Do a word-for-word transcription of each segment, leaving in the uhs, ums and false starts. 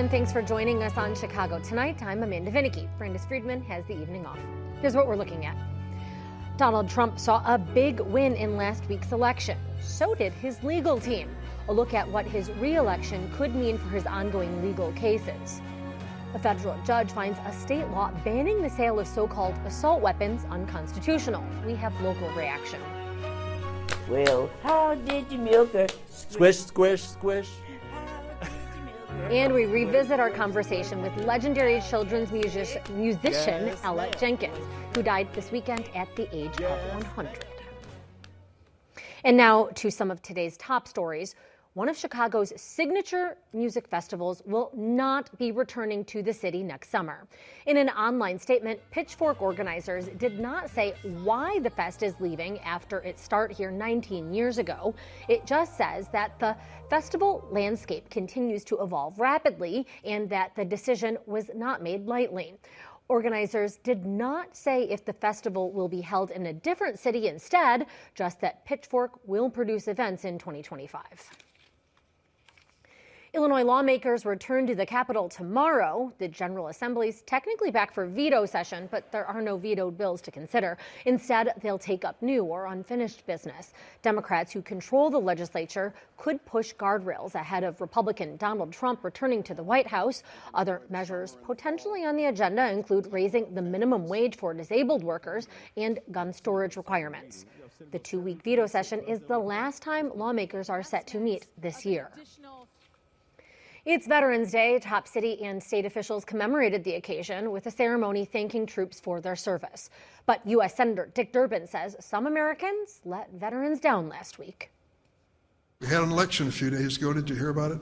everyone. Thanks for joining us on Chicago Tonight. I'm Amanda Vinicky. Brandis Friedman has the evening off. Here's what we're looking at. Donald Trump saw a big win in last week's election. So did his legal team. A look at what his re-election could mean for his ongoing legal cases. A federal judge finds a state law banning the sale of so-called assault weapons unconstitutional. We have local reaction. Well, how did you milk her? Squish, squish, squish. And we revisit our conversation with legendary children's music- musician Yes, Ella ma'am. Jenkins, who died this weekend at the age Yes. of one hundred. And now to some of today's top stories. One of Chicago's signature music festivals will not be returning to the city next summer. In an online statement, Pitchfork organizers did not say why the fest is leaving after its start here nineteen years ago. It just says that the festival landscape continues to evolve rapidly and that the decision was not made lightly. Organizers did not say if the festival will be held in a different city instead, just that Pitchfork will produce events in twenty twenty-five. Illinois lawmakers return to the Capitol tomorrow. The General Assembly's technically back for veto session, but there are no vetoed bills to consider. Instead, they'll take up new or unfinished business. Democrats who control the legislature could push guardrails ahead of Republican Donald Trump returning to the White House. Other measures potentially on the agenda include raising the minimum wage for disabled workers and gun storage requirements. The two-week veto session is the last time lawmakers are set to meet this year. It's Veterans Day. Top city and state officials commemorated the occasion with a ceremony thanking troops for their service. But U S Senator Dick Durbin says some Americans let veterans down last week. We had an election a few days ago. Did you hear about it?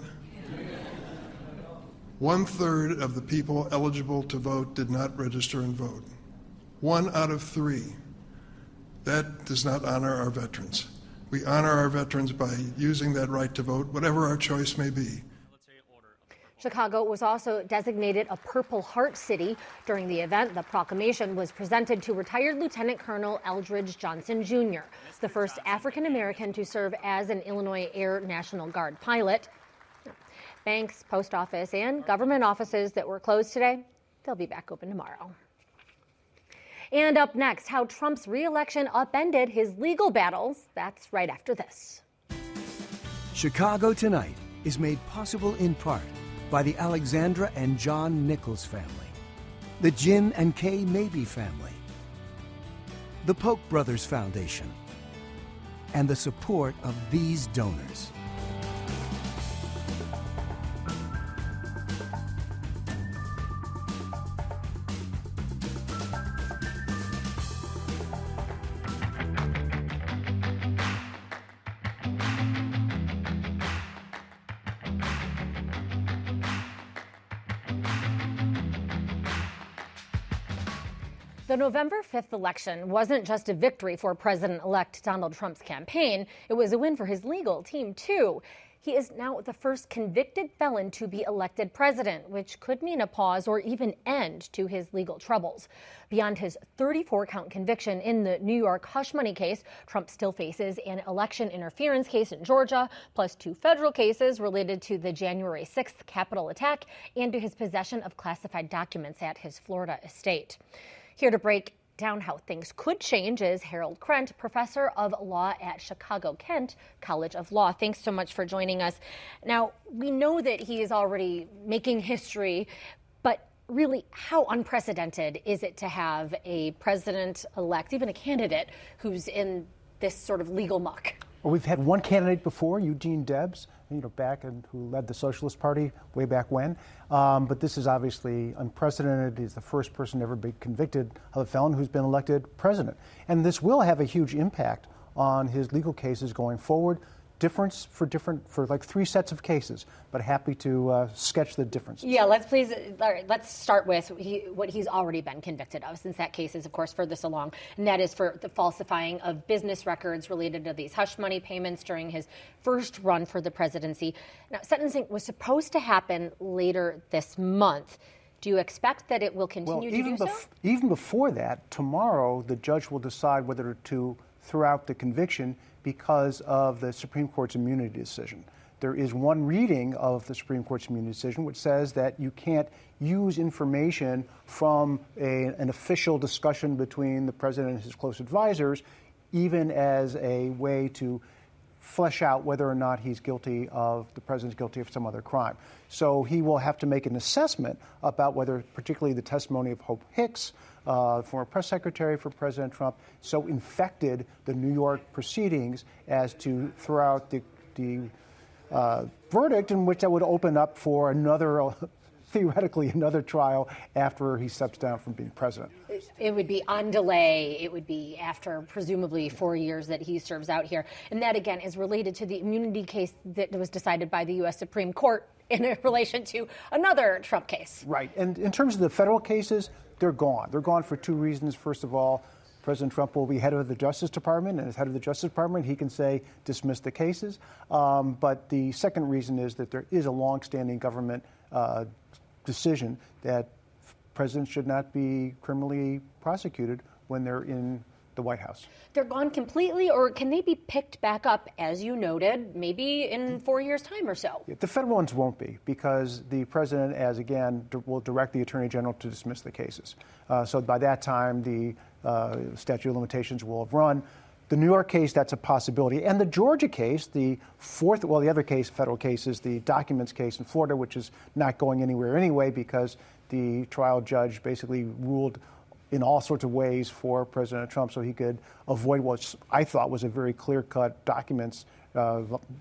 One third of the people eligible to vote did not register and vote. One out of three. That does not honor our veterans. We honor our veterans by using that right to vote, whatever our choice may be. Chicago was also designated a Purple Heart City. During the event, the proclamation was presented to retired Lieutenant Colonel Eldridge Johnson, Junior, the first African-American to serve as an Illinois Air National Guard pilot. Banks, post office, and government offices that were closed today, they'll be back open tomorrow. And up next, how Trump's re-election upended his legal battles. That's right after this. Chicago Tonight is made possible in part by the Alexandra and John Nichols family, the Jim and Kay Mabey family, the Polk Brothers Foundation, and the support of these donors. The November fifth election wasn't just a victory for President-elect Donald Trump's campaign. It was a win for his legal team, too. He is now the first convicted felon to be elected president, which could mean a pause or even end to his legal troubles. Beyond his thirty-four count conviction in the New York hush money case, Trump still faces an election interference case in Georgia, plus two federal cases related to the January sixth Capitol attack and to his possession of classified documents at his Florida estate. Here to break down how things could change is Harold Krent, professor of law at Chicago-Kent College of Law. Thanks so much for joining us. Now, we know that he is already making history, but really, how unprecedented is it to have a president-elect, even a candidate, who's in this sort of legal muck? Well, we've had one candidate before, Eugene Debs, you know, back and who led the Socialist Party way back when. Um, but this is obviously unprecedented. He's the first person to ever be convicted of a felon who's been elected president. And this will have a huge impact on his legal cases going forward. Difference for different, for like three sets of cases, but happy to uh, sketch the differences. Yeah, let's please, all right, let's start with he, what he's already been convicted of, since that case is, of course, furthest along, and that is for the falsifying of business records related to these hush money payments during his first run for the presidency. Now, sentencing was supposed to happen later this month. Do you expect that it will continue well, even to do bef- so? Even before that, tomorrow the judge will decide whether to throw out the conviction because of the Supreme Court's immunity decision. there is one reading of the Supreme Court's immunity decision which says that you can't use information from a, an official discussion between the president and his close advisors, even as a way to flesh out whether or not he's guilty of, the president's guilty of some other crime. So he will have to make an assessment about whether, particularly the testimony of Hope Hicks, uh, former press secretary for President Trump, so infected the New York proceedings as to throw out the, the uh, verdict, in which that would open up for another, uh, theoretically, another trial after he steps down from being president. It would be on delay. It would be after presumably four years that he serves out here. And that, again, is related to the immunity case that was decided by the U S Supreme Court in relation to another Trump case. Right. And in terms of the federal cases, they're gone. They're gone for two reasons. First of all, President Trump will be head of the Justice Department, and as head of the Justice Department, he can say dismiss the cases. Um, but the second reason is that there is a longstanding government uh, decision that presidents should not be criminally prosecuted when they're in the White House. They're gone completely, or can they be picked back up, as you noted, maybe in four years' time or so? The federal ones won't be, because the president, as again, will direct the attorney general to dismiss the cases. Uh, so by that time, the uh, statute of limitations will have run. The New York case, that's a possibility. And the Georgia case, the fourth, well, the other case, federal case, is the documents case in Florida, which is not going anywhere anyway because the trial judge basically ruled in all sorts of ways for President Trump so he could avoid what I thought was a very clear-cut documents uh,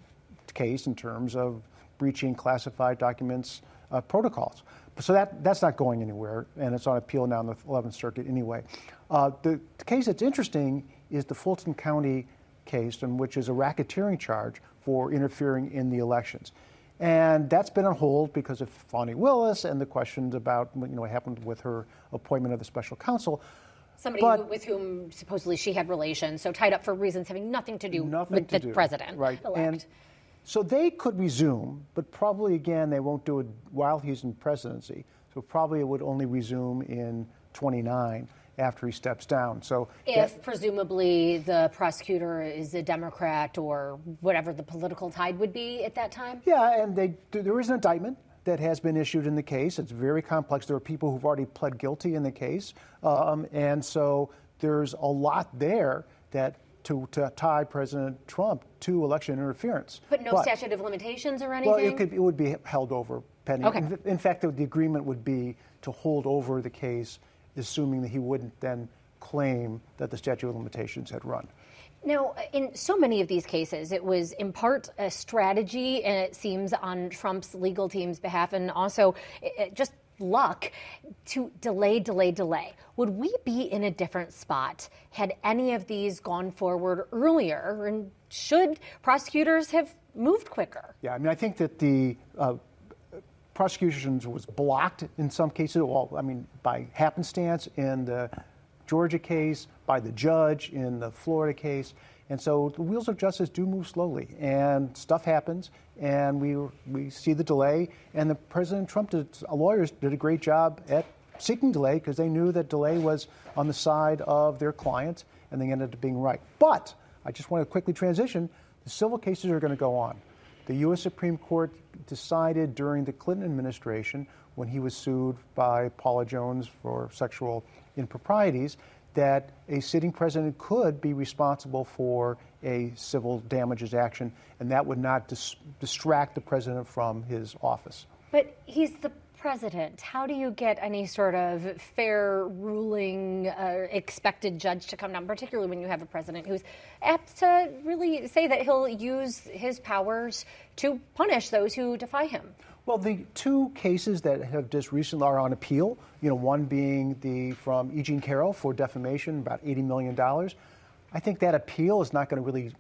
case in terms of breaching classified documents uh, protocols. So that that's not going anywhere, and it's on appeal now in the eleventh Circuit anyway. Uh, the, the case that's interesting is the Fulton County case, in which is a racketeering charge for interfering in the elections. And that's been on hold because of Fani Willis and the questions about, you know, what happened with her appointment of the special counsel. Somebody but, who, with whom supposedly she had relations, so tied up for reasons having nothing to do nothing with to the do. president. Right. Elect. And so they could resume, but probably, again, they won't do it while he's in presidency. So probably it would only resume in twenty-nine after he steps down. So if that, presumably the prosecutor is a Democrat or whatever the political tide would be at that time? Yeah, and they, there is an indictment that has been issued in the case. It's very complex. There are people who've already pled guilty in the case. Um, and so there's a lot there that to, to tie President Trump to election interference. But no but, statute of limitations or anything? Well, it, could, it would be held over pending. Okay. In, in fact, the, the agreement would be to hold over the case, assuming that he wouldn't then claim that the statute of limitations had run. Now, in so many of these cases, it was in part a strategy, and it seems on Trump's legal team's behalf, and also it, just luck to delay, delay, delay. Would we be in a different spot had any of these gone forward earlier? And should prosecutors have moved quicker? Yeah, I mean, I think that the uh, prosecutions was blocked in some cases, well, I mean, by happenstance in the Georgia case, by the judge in the Florida case. And so the wheels of justice do move slowly, and stuff happens, and we we see the delay. And the President Trump did, lawyers did a great job at seeking delay because they knew that delay was on the side of their clients, and they ended up being right. But I just want to quickly transition. The civil cases are going to go on. The U S Supreme Court decided during the Clinton administration, when he was sued by Paula Jones for sexual improprieties, that a sitting president could be responsible for a civil damages action, and that would not dis- distract the president from his office. But he's the president. How do you get any sort of fair ruling, uh, expected judge to come down, particularly when you have a president who's apt to really say that he'll use his powers to punish those who defy him? Well, the two cases that have just recently are on appeal, you know, one being the from E. Jean Carroll for defamation, about eighty million dollars. I think that appeal is not going to really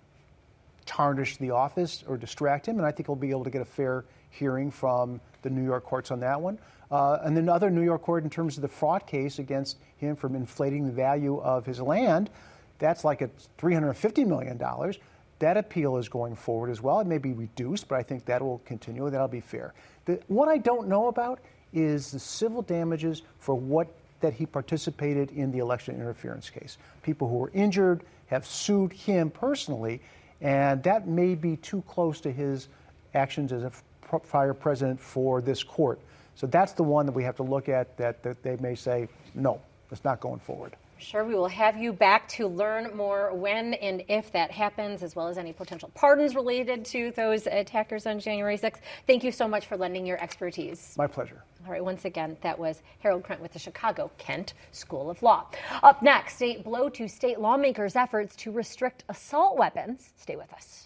tarnish the office or distract him, and I think he'll be able to get a fair hearing from the New York courts on that one. Uh, and then another New York court in terms of the fraud case against him from inflating the value of his land, that's like at three hundred fifty million dollars. That appeal is going forward as well. It may be reduced, but I think that will continue. That'll be fair. The, what I don't know about is the civil damages for what that he participated in the election interference case. People who were injured have sued him personally, and that may be too close to his actions as a prior president for this court. So that's the one that we have to look at, that, that they may say, no, it's not going forward. Sure, we will have you back to learn more when and if that happens, as well as any potential pardons related to those attackers on January sixth. Thank you so much for lending your expertise. My pleasure. All right, once again, that was Harold Krent with the Chicago-Kent School of Law. Up next, a blow to state lawmakers' efforts to restrict assault weapons. Stay with us.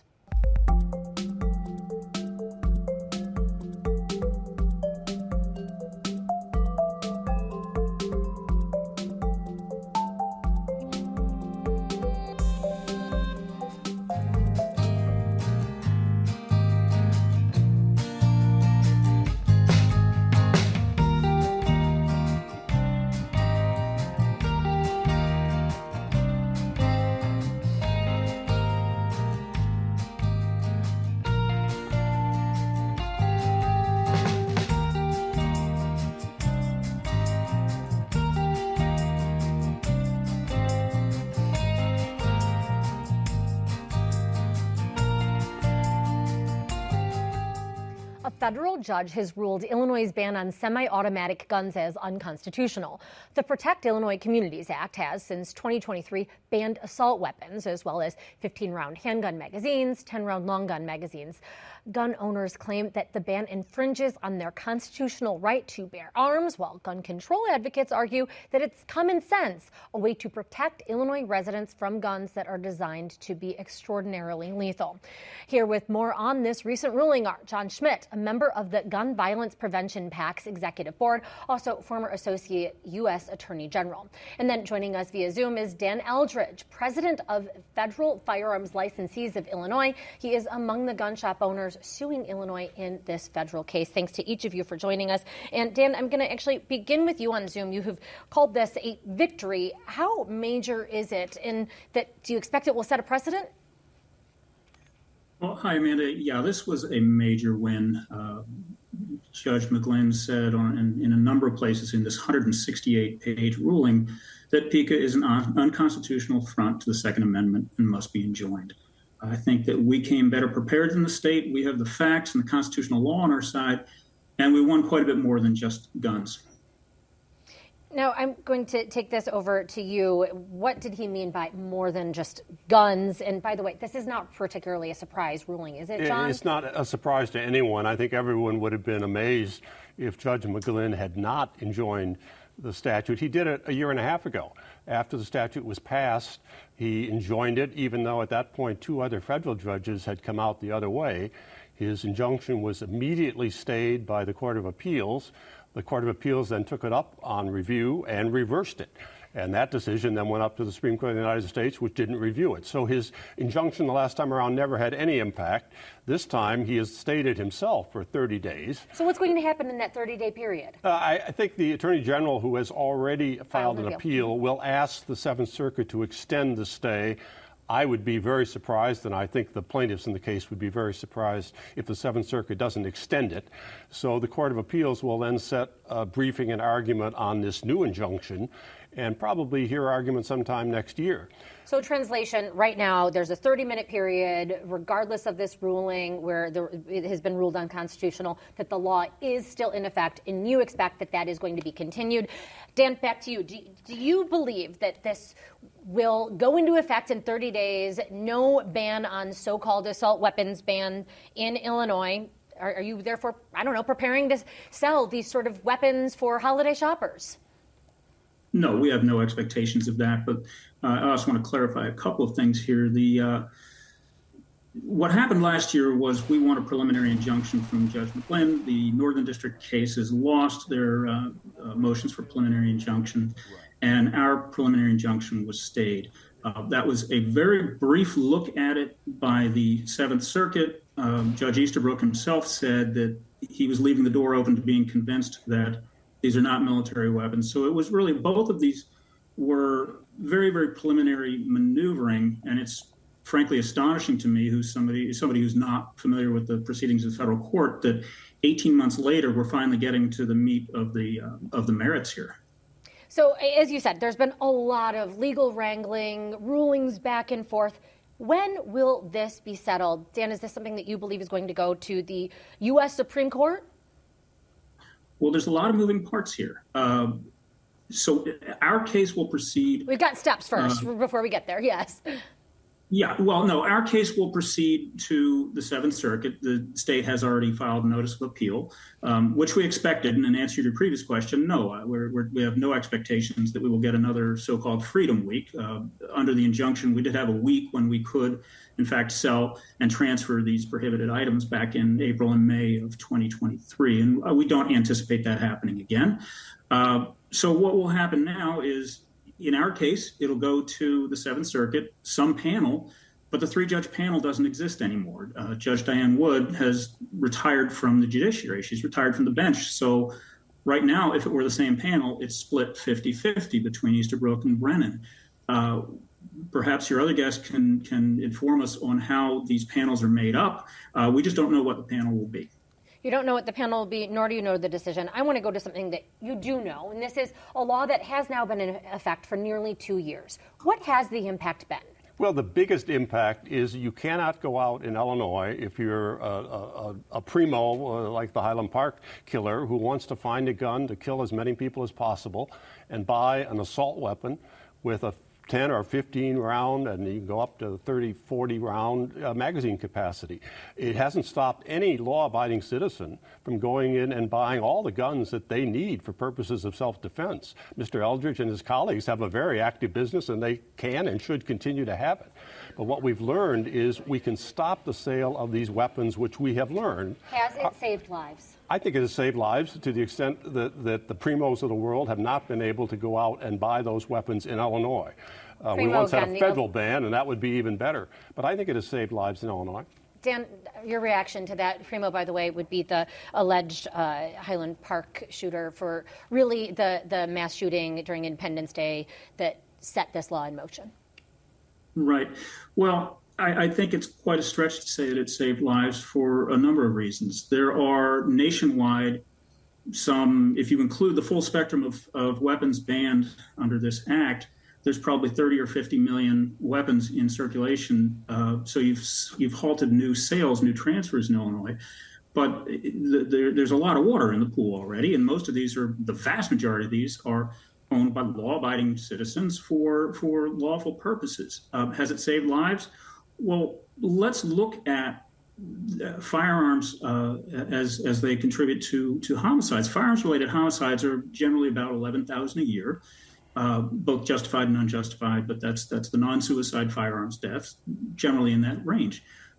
A federal judge has ruled Illinois' ban on semi-automatic guns as unconstitutional. The Protect Illinois Communities Act has, since twenty twenty-three, banned assault weapons, as well as fifteen round handgun magazines, ten round long gun magazines. Gun owners claim that the ban infringes on their constitutional right to bear arms, while gun control advocates argue that it's common sense, a way to protect Illinois residents from guns that are designed to be extraordinarily lethal. Here with more on this recent ruling are John Schmidt, a member of the Gun Violence Prevention PAC's executive board, also former associate U S Attorney General. And then joining us via Zoom is Dan Eldridge, president of Federal Firearms Licensees of Illinois. He is among the gun shop owners suing Illinois in this federal case. Thanks to each of you for joining us. And Dan, I'm going to actually begin with you on Zoom. You have called this a victory. How major is it? And that, do you expect it will set a precedent? Well, hi, Amanda. Yeah, this was a major win. Uh, Judge McGlynn said on, in, in a number of places in this one hundred sixty-eight page ruling that PICA is an un- unconstitutional affront to the Second Amendment and must be enjoined. I think that we came better prepared than the state. We have the facts and the constitutional law on our side, and we won quite a bit more than just guns. Now, I'm going to take this over to you. What did he mean by more than just guns? And by the way, this is not particularly a surprise ruling, is it, John? It's not a surprise to anyone. I think everyone would have been amazed if Judge McGlynn had not enjoined the statute. He did it a year and a half ago. After the statute was passed, he enjoined it, even though at that point two other federal judges had come out the other way. His injunction was immediately stayed by the Court of Appeals. The Court of Appeals then took it up on review and reversed it. And that decision then went up to the Supreme Court of the United States, which didn't review it. So his injunction the last time around never had any impact. This time he has stayed it himself for thirty days. So what's going to happen in that thirty-day period? Uh, I, I think the Attorney General, who has already filed, filed an appeal. appeal, will ask the Seventh Circuit to extend the stay. I would be very surprised, and I think the plaintiffs in the case would be very surprised if the Seventh Circuit doesn't extend it. So the Court of Appeals will then set a briefing and argument on this new injunction and probably hear argument sometime next year. So translation, right now there's a thirty-minute period, regardless of this ruling where there, it has been ruled unconstitutional, that the law is still in effect, and you expect that that is going to be continued. Dan, back to you. Do, do you believe that this will go into effect in thirty days, no ban on so-called assault weapons ban in Illinois? Are, are you therefore, I don't know, preparing to sell these sort of weapons for holiday shoppers? No, we have no expectations of that, but uh, I also want to clarify a couple of things here. The uh, what happened last year was we won a preliminary injunction from Judge McGlynn. The Northern District case has lost their uh, uh, motions for preliminary injunction, and our preliminary injunction was stayed. Uh, that was a very brief look at it by the Seventh Circuit. Um, Judge Easterbrook himself said that he was leaving the door open to being convinced that these are not military weapons. So it was really, both of these were very, very preliminary maneuvering, and it's frankly astonishing to me, who's somebody somebody who's not familiar with the proceedings of the federal court, that eighteen months later we're finally getting to the meat of the uh, of the merits here. So as you said, there's been a lot of legal wrangling, rulings back and forth. When will this be settled? Dan, is this something that you believe is going to go to the U S Supreme Court? Well, there's a lot of moving parts here. Uh, so our case will proceed. We've got steps first uh, before we get there, yes. Yeah, well, no, our case will proceed to the Seventh Circuit. The state has already filed a notice of appeal, um, which we expected. And in answer to your previous question, no, we're, we're, we have no expectations that we will get another so-called Freedom Week. Uh, under the injunction, we did have a week when we could, in fact, sell and transfer these prohibited items back in April and May of twenty twenty-three. And uh, we don't anticipate that happening again. Uh, so what will happen now is, in our case, it'll go to the Seventh Circuit, some panel, but the three-judge panel doesn't exist anymore. Uh, Judge Diane Wood has retired from the judiciary. She's retired from the bench. So right now, if it were the same panel, it's split fifty-fifty between Easterbrook and Brennan. Uh, perhaps your other guest can, can inform us on how these panels are made up. Uh, we just don't know what the panel will be. You don't know what the panel will be, nor do you know the decision. I want to go to something that you do know, and this is a law that has now been in effect for nearly two years. What has the impact been? Well, the biggest impact is you cannot go out in Illinois if you're a, a, a primo, uh, like the Highland Park killer, who wants to find a gun to kill as many people as possible and buy an assault weapon with a ten or fifteen round, and you can go up to thirty, forty round uh, magazine capacity. It hasn't stopped any law-abiding citizen from going in and buying all the guns that they need for purposes of self-defense. Mister Eldridge and his colleagues have a very active business, and they can and should continue to have it. But what we've learned is we can stop the sale of these weapons, which we have learned. Has it saved lives? I think it has saved lives to the extent that, that the primos of the world have not been able to go out and buy those weapons in Illinois. Uh, we once had a federal ban, and that would be even better. But I think it has saved lives in Illinois. Dan, your reaction to that, Primo, by the way, would be the alleged uh, Highland Park shooter for really the, the mass shooting during Independence Day that set this law in motion. Right. Well, I, I think it's quite a stretch to say that it saved lives for a number of reasons. There are nationwide some, if you include the full spectrum of, of weapons banned under this act, there's probably thirty or fifty million weapons in circulation. Uh, so you've you've halted new sales, new transfers in Illinois. But the, the, there's a lot of water in the pool already, and most of these are, the vast majority of these are owned by law-abiding citizens for, for lawful purposes. Uh, has it saved lives? Well, let's look at uh, firearms uh, as as they contribute to to homicides. Firearms-related homicides are generally about eleven thousand a year. Uh, both justified and unjustified, but that's that's the non-suicide firearms deaths, generally in that range.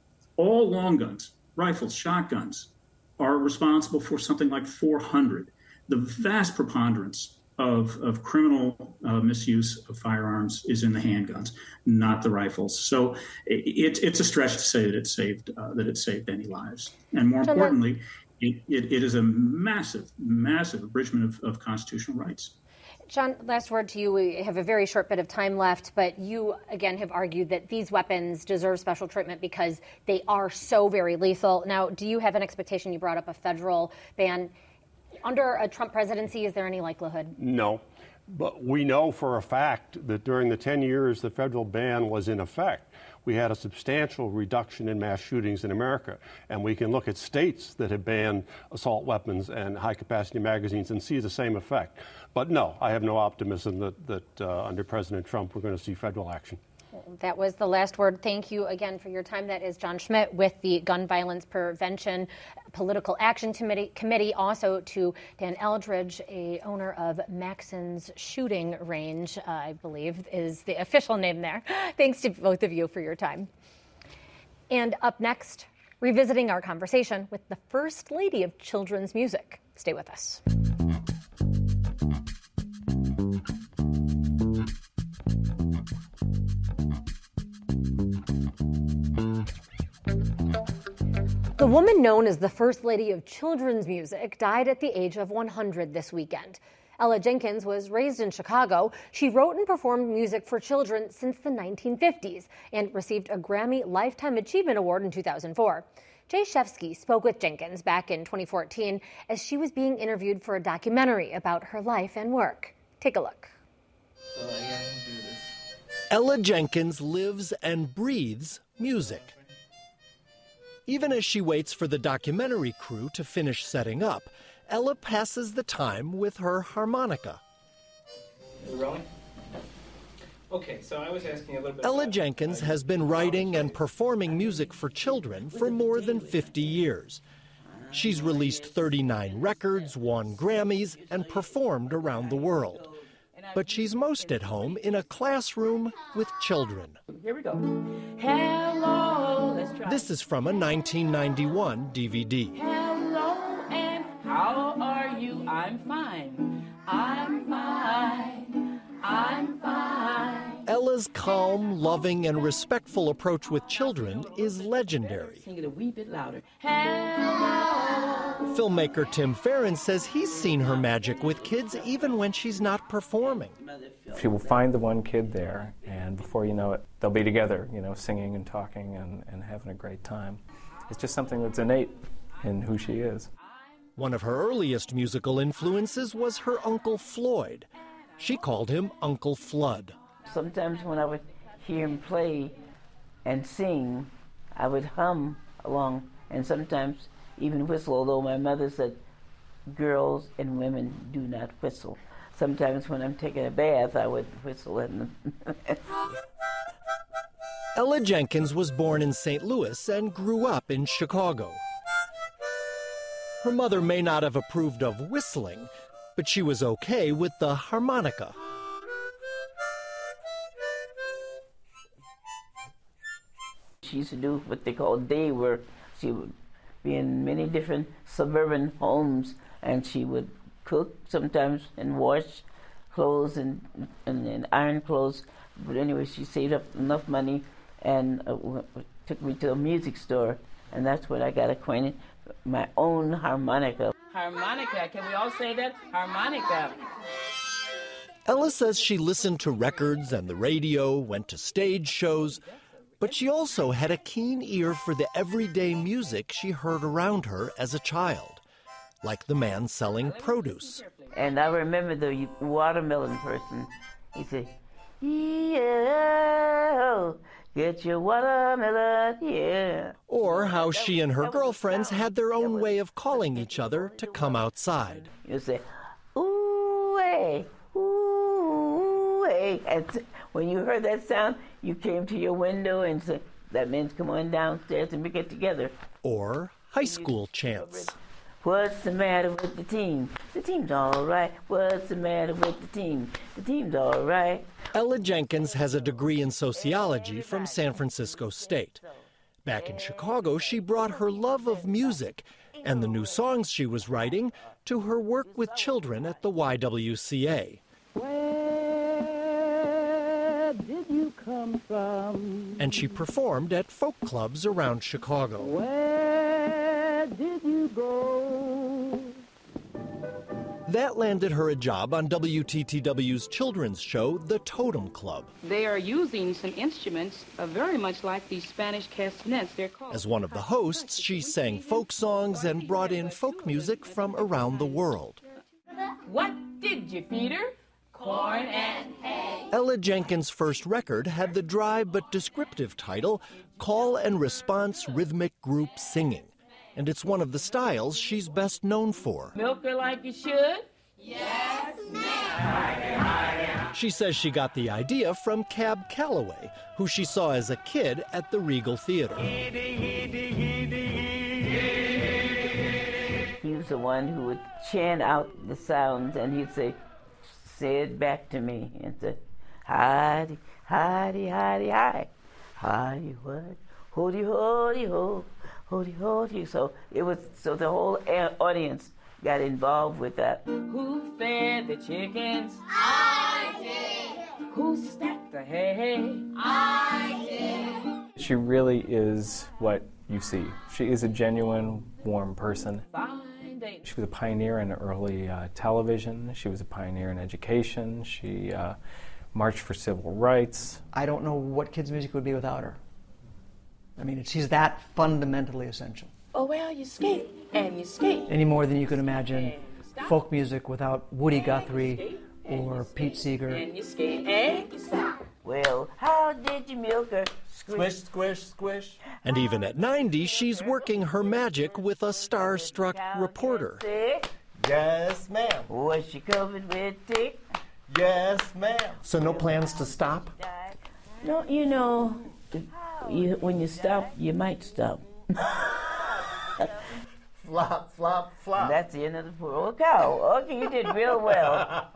All long guns, rifles, shotguns, are responsible for something like four hundred. The vast preponderance of, of criminal uh, misuse of firearms is in the handguns, not the rifles. So it, it's a stretch to say that it saved uh, that it saved any lives. And more importantly, it, it, it is a massive, massive abridgment of, of constitutional rights. John, last word to you. We have a very short bit of time left, but you, again, have argued that these weapons deserve special treatment because they are so very lethal. Now, do you have an expectation? You brought up a federal ban. Under a Trump presidency, is there any likelihood? No. But we know for a fact that during the ten years the federal ban was in effect, we had a substantial reduction in mass shootings in America. And we can look at states that have banned assault weapons and high-capacity magazines and see the same effect. But no, I have no optimism that, that uh, under President Trump we're going to see federal action. That was the last word. Thank you again for your time. That is John Schmidt with the Gun Violence Prevention Political Action Committee. Committee. Also to Dan Eldridge, a owner of Maxon's Shooting Range, uh, I believe is the official name there. Thanks to both of you for your time. And up next, revisiting our conversation with the First Lady of Children's Music. Stay with us. The woman known as the First Lady of Children's Music died at the age of one hundred this weekend. Ella Jenkins was raised in Chicago. She wrote and performed music for children since the nineteen fifties and received a Grammy Lifetime Achievement Award in two thousand four. Jay Shefsky spoke with Jenkins back in twenty fourteen as she was being interviewed for a documentary about her life and work. Take a look. So yeah, I can do this. Ella Jenkins lives and breathes music. Even as she waits for the documentary crew to finish setting up, Ella passes the time with her harmonica. Are we rolling? Okay, so I was asking a little bit. Ella about, Jenkins uh, has been writing and performing music for children for more than fifty years. She's released thirty-nine records, won Grammys, and performed around the world. But she's most at home in a classroom with children. Here we go. Hello. Let's try. This is from a nineteen ninety-one D V D. Hello and how are you? I'm fine. I'm fine. I'm fine. Ella's calm, loving, and respectful approach with children is legendary. Sing it a wee bit louder. Hello. Filmmaker Tim Farron says he's seen her magic with kids even when she's not performing. She will find the one kid there, and before you know it, they'll be together, you know, singing and talking and, and having a great time. It's just something that's innate in who she is. One of her earliest musical influences was her Uncle Floyd. She called him Uncle Flood. Sometimes when I would hear him play and sing, I would hum along and sometimes even whistle, although my mother said girls and women do not whistle. Sometimes when I'm taking a bath, I would whistle. And Ella Jenkins was born in Saint Louis and grew up in Chicago. Her mother may not have approved of whistling, but she was okay with the harmonica. She used to do what they call day work. She would be in many different suburban homes, and she would cook sometimes and wash clothes and, and, and iron clothes. But anyway, she saved up enough money and uh, took me to a music store, and that's when I got acquainted with my own harmonica. Harmonica, can we all say that? Harmonica. Ella says she listened to records and the radio, went to stage shows, but she also had a keen ear for the everyday music she heard around her as a child, like the man selling produce. And I remember the watermelon person. He said, yeah, get your watermelon, yeah. Or how she and her girlfriends had their own way of calling each other to come outside. You say, ooh, hey, ooh, hey. And when you heard that sound, you came to your window and said, that means come on downstairs and we get together. Or high school chants. What's the matter with the team? The team's all right. What's the matter with the team? The team's all right. Ella Jenkins has a degree in sociology from San Francisco State. Back in Chicago, she brought her love of music and the new songs she was writing to her work with children at the Y W C A. Where did you come from? And she performed at folk clubs around Chicago. Where did you go? That landed her a job on W T T W's children's show, The Totem Club. They are using some instruments uh, very much like the Spanish castanets. They're called. As one of the hosts, she sang folk songs and brought in folk music from around the world. What did you feed her? Corn and hay. Ella Jenkins' first record had the dry but descriptive title, Call and Response Rhythmic Group Singing. And it's one of the styles she's best known for. Milk her like you should? Yes, ma'am. She says she got the idea from Cab Calloway, who she saw as a kid at the Regal Theater. He was the one who would chant out the sounds, and he'd say, say it back to me, and say, hidey, hidey, hidey, hi. Hidey, what? Hody, hody, ho. Hody, hody. So it was, so the whole audience got involved with that. Who fed the chickens? I did. Who stacked the hay? I did. She really is what you see. She is a genuine, warm person. Fine day. She was a pioneer in early uh, television. She was a pioneer in education. She uh, marched for civil rights. I don't know what kids' music would be without her. I mean, she's that fundamentally essential. Oh, well, you skate, and you skate. Any more than you can imagine folk music without Woody Guthrie or Pete Seeger. And you skate, and you stop. Well, how did you milk her? Squish, squish, squish. And even at ninety, she's working her magic with a star-struck reporter. Yes, ma'am. Was she covered with tick? Yes, ma'am. So no plans to stop? No, you know, you, when you stop, you might stop. Flop, flop, flop. That's the end of the poor cow. Okay, you did real well.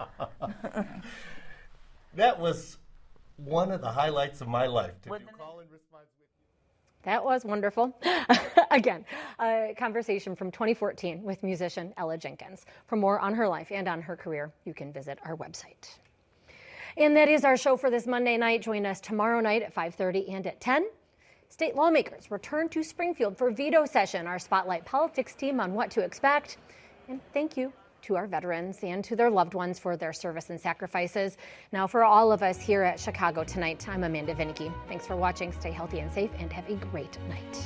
That was one of the highlights of my life. Did you call and respond with you? That was wonderful. Again, a conversation from twenty fourteen with musician Ella Jenkins. For more on her life and on her career, you can visit our website. And that is our show for this Monday night. Join us tomorrow night at five thirty and at ten. State lawmakers return to Springfield for veto session. Our Spotlight Politics team on what to expect. And thank you to our veterans and to their loved ones for their service and sacrifices. Now, for all of us here at Chicago Tonight, I'm Amanda Vinicky. Thanks for watching. Stay healthy and safe, and have a great night.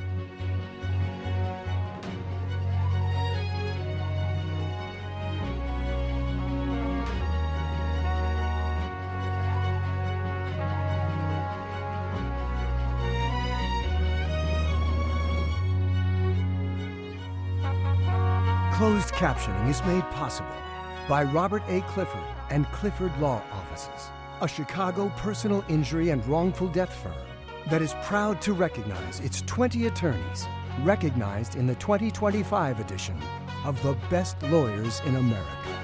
Closed captioning is made possible by Robert A. Clifford and Clifford Law Offices, a Chicago personal injury and wrongful death firm that is proud to recognize its twenty attorneys, recognized in the twenty twenty-five edition of the Best Lawyers in America.